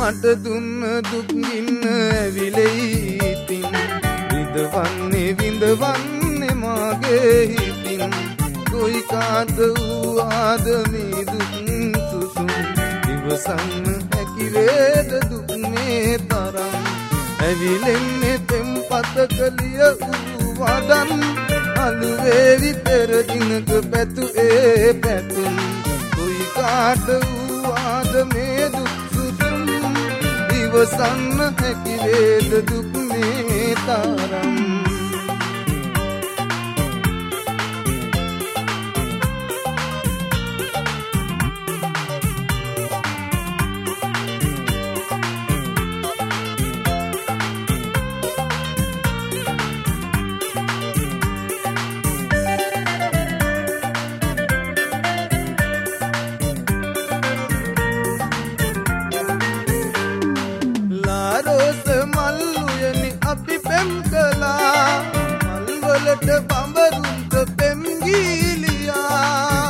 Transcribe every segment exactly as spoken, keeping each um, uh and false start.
මට දුන්න දුක් ගින්න ඇවිලෙයි ඉතින් විඳවන්නේ විඳවන්නේ මාගේ හිතින් කොයි කාද වූාද මේ දුක් සුසුම් ඉවසන්න හැකි වේද දුක් මේ තරම් ඇවිලෙන්නේ පෙම්පතක ලිය වූ වදන් අලුවේවි පෙර දිනක පැතු ඒ පැතුම් කොයි කාද වූාද මේ දුක් සුසුම් ඉවසන්න හැකි වේද දුක් මේ තරම් බඹරුන්ට පෙම් ගීලියා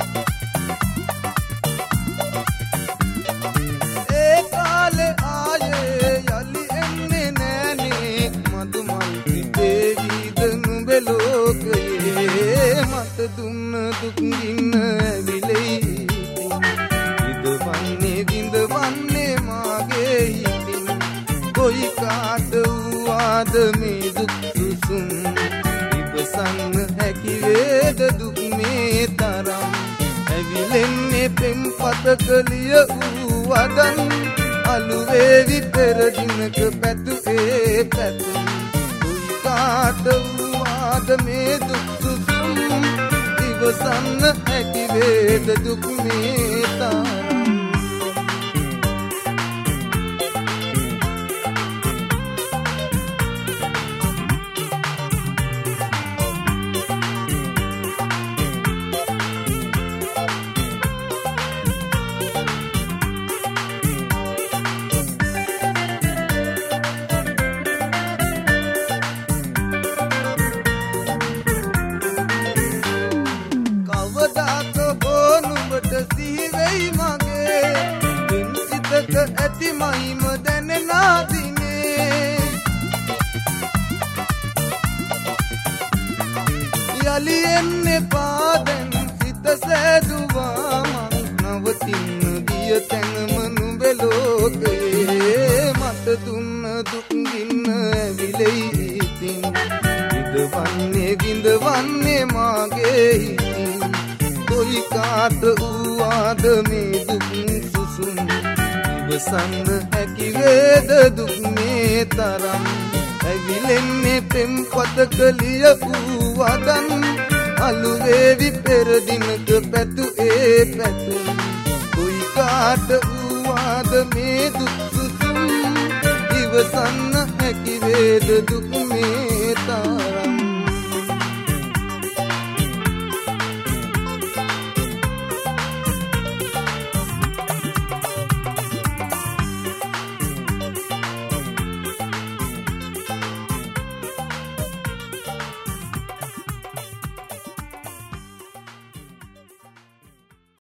ඒ කාලේ ආයේ යලි එන්නේ නෑනේ මතු මල් පිටේ වීද නුඹේ ලෝකයේ මට දුන්න දුක් ගින්න ඇවිලෙයි විඳවන්නේ විඳවන්නේ මාගේ හිතින් කොයි කාට වූාද මේ දුක් සුසුම් ඉවසන්න හැකි වේද දුක් මේ තරම් ඇවිලෙන්නේ පෙම්පතක ලිය වූ වදන් අලුවේවි පෙර දිනක පැතු ඒ පැතුම් කොයි කාට වූාද මේ දුක් සුසුම් ඉවසන්න හැකි වේද දුක් මේ තරම් ඇති මහිම දැනෙනා දිනේ යලි එන්නේ පාදෙන් සිත සෑදුවා මං නවතින්න ගිය තැනම නුඹේ ලෝකයේ මට දුන්න දුක් ගින්න ඇවිලෙයි ඉතින් විඳවන්නේ විඳවන්නේ මාගේ හිතින් කොයි කාට වූාද මේ දුක් සුසුම් ඉවසන්න හැකි වේද දුක් මේ තරම් ඇවිලෙන්නේ පෙම්පතක ලිය වූ වදන් අලුවේවි පෙර දිනක පැතු ඒ පැතුම් කොයි කාට වූාද මේ දුක් සුසුම් ඉවසන්න හැකි වේද දුක් මේ තරම්